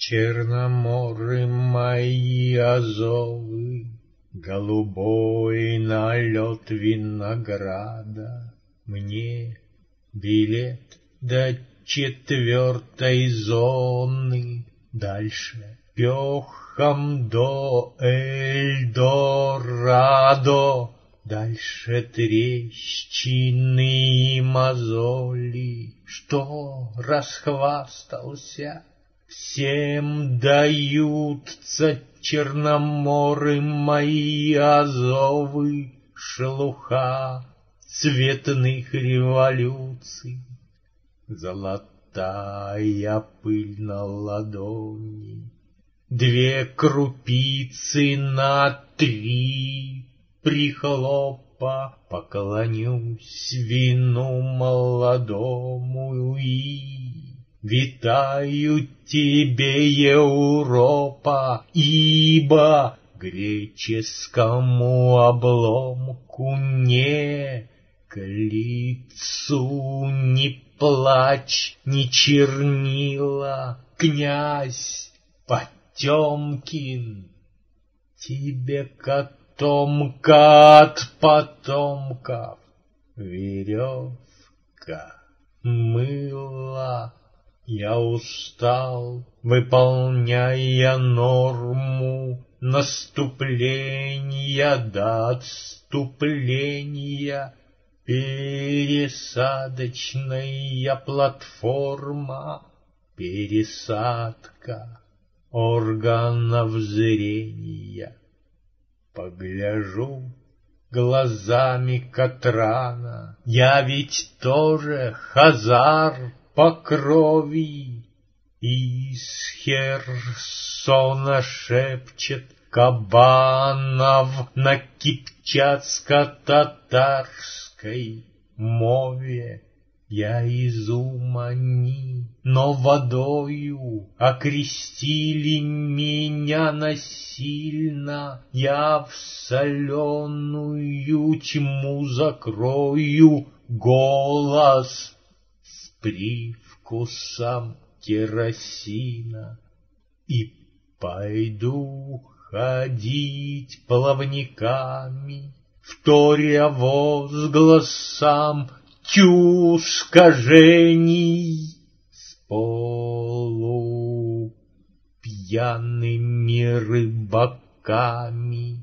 Черноморы мои Азовы, голубой налет винограда, мне билет до 4-й зоны, дальше пехом до Эльдорадо, дальше трещины и мозоли. Что расхвастался? Всем даются черноморы мои Азовы, шелуха цветных революций. Золотая пыль на ладони, 2 крупицы на 3, прихлопа, поклонюсь вину молодому и витаю тебе, Европа, ибо греческому обломку не к лицу ни плач, ни чернила, князь Потемкин, тебе котомка от потомков, веревка, мыло. Я устал, выполняя норму наступления до отступления. Пересадочная платформа, пересадка органов зрения. Погляжу глазами Катрана, я ведь тоже хазар по крови. Из Херсона шепчет Кабанов на кипчацко-татарской мове. Я из Умани, но водою окрестили меня насильно. Я в соленую тьму закрою голос с привкусом керосина и пойду ходить плавниками, вторя возгласам тю скажений, с полупьяными рыбаками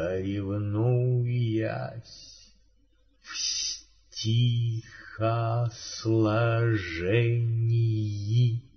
соревнуясь в стихосложении.